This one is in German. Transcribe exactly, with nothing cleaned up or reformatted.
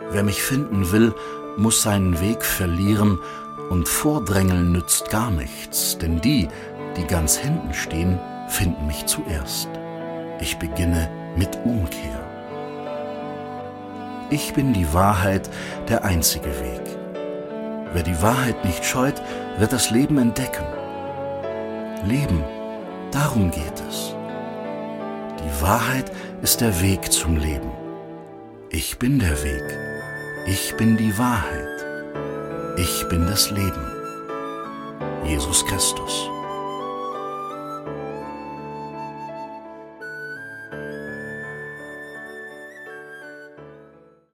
Wer mich finden will, muss seinen Weg verlieren, und Vordrängeln nützt gar nichts, denn die, die ganz hinten stehen, finden mich zuerst. Ich beginne mit Umkehr. Ich bin die Wahrheit, der einzige Weg. Wer die Wahrheit nicht scheut, wird das Leben entdecken. Leben, darum geht es. Die Wahrheit ist der Weg zum Leben. Ich bin der Weg. Ich bin die Wahrheit. Ich bin das Leben. Jesus Christus.